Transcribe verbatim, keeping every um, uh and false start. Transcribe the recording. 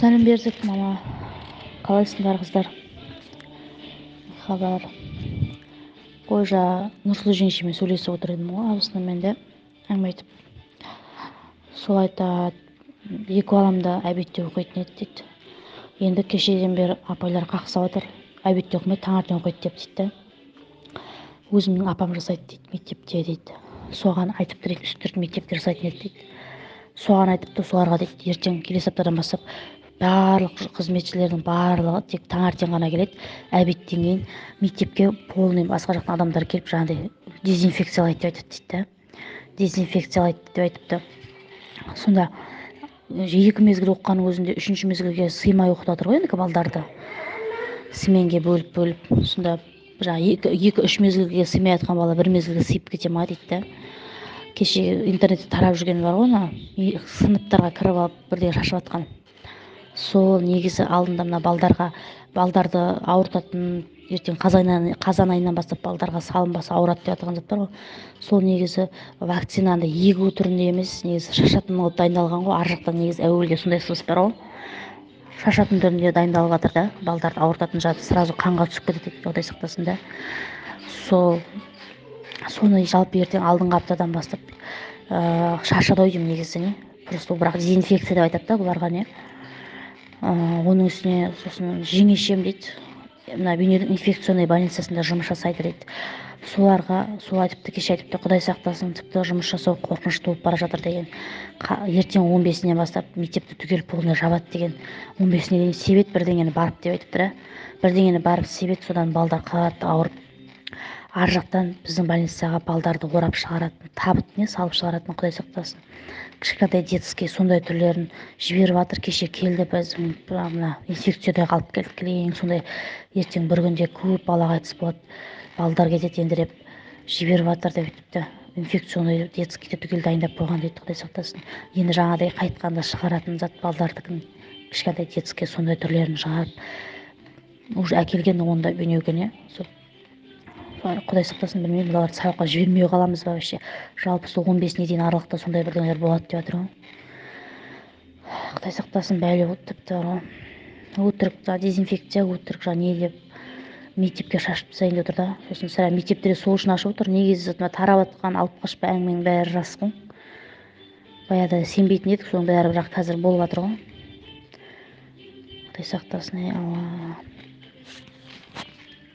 Сәлем бердік, мама. Қалайсыңдар, қыздар? Хабар. Қойжа Нұрсұлу жеңшемен сөйлесіп отыр едім ғой, абысыным мен де әңгіме айтып. Сол айтады, екі баламда әбетте оқитын еді дейді. Енді кешеден бері апайлар қақсап отыр. Әбетте оқымай таңертең оқиды деп дейді. Өзімнің апам жасайды дейді, мектепте дейді. Соған айтыпты дейді, үстірт мектепте жасайтын еді дейді. Соған айтыпты, соларға дейді, ертең келесі аптадан бастап барлық қызметшілердің барлығы тек таңертең ғана келеді. Әбеттен кейін мектепке полный басқа жақтан адамдар келіп жаңағыдай дезинфекциялайды деп айтады дейді. Дезинфекциялайды деп айтыпты. Сонда екі мезгіл оқығанның өзінде үшінші мезгілге сыймай оқытып жатыр ғой енді балдарды. Сменге бөліп бөліп. Сонда жаңағы екі, екі үш мезгілге сыймай жатқан бала бір мезгілге сыйып кете ма дейді. Кеше интернетте тарап жүрген бар ғой, сыныптарға кіріп алып бірдеңе шашып жатқан. Сол негізі алдында мына балдарға балдарды ауыртатын, ертең қазан айынан бастап балдарға салынбаса ауырады деп жатқан заттар ғой. Сол негізі вакцинаны егу түрінде емес, негізі шашатын қылып дайындалған ғой. Ар жақтан негізі әуелде сондай сылыс бар ғой. Шашатын түрінде дайындалып жатыр да, балдарды ауыртатын жаты сразу қанға түсіп кетеді, Құдай сақтасын да. Сол соны жалпы ертең алдыңғы аптадан бастап ә, шашады ой деймін негізі не. Просто бірақ дезинфекция деп айтады да бұларға не. Оның үстіне сосын жеңешем дейді, мына бейнедің инфекционный больницасында жұмыс жасайды дейді. Соларға сол айтыпты, кеше айтыпты, Құдай сақтасын, тіпті жұмыс жасау қорқынышты болып бара жатыр деген. Ертең он бесінен бастап мектепті түгел полный жабады деген. он бесіне дейін себет бірдеңені барып деп айтыпты. Бірдеңені барып себет, содан балдар қатты ауырып. Ар жақтан біздің больницаға балдарды орап шығаратын, табыт не салып шығаратын, Құдай сақтасын. Кішкентай детский сондай түрлерін жіберіп жатыр. Кеше келді біздің мына инфекцияда қалып келдік келең, сондай ертең бір күнде көп бала қайтыс болады, балдар кетеді енді деп жіберіп жатыр деп айтыпты. Инфекционный детскийді түгел дайындап қойған дейді, Құдай сақтасын. Енді жаңағыдай қайтқанда шығаратын зат балдардыкін кішкентай детский сондай түрлерін шығарып уже әкелген онда бүйнеуге не. Құдай сақтасын, білмеймін, бұларды сабаққа жібермей қаламыз ба вообще. Жалпы сол он бесіне дейін аралықта сондай бірдеңелер болады деп жатыр ғой. Құдай сақтасын, бәле тіпті өтірік, дезинфекция өтірік жаңа не деп мектепке шашып тастайын деп отыр да. Сосын сірә мектепте сол үшін ашып отыр. Негізі тарап жатқан алып қашпа әңгіменің бәрі рас қой. Баяғыда сенбейтін едік, соның бәрі бірақ қазір болып жатыр ғой. Құдай сақтасын, ей Алла.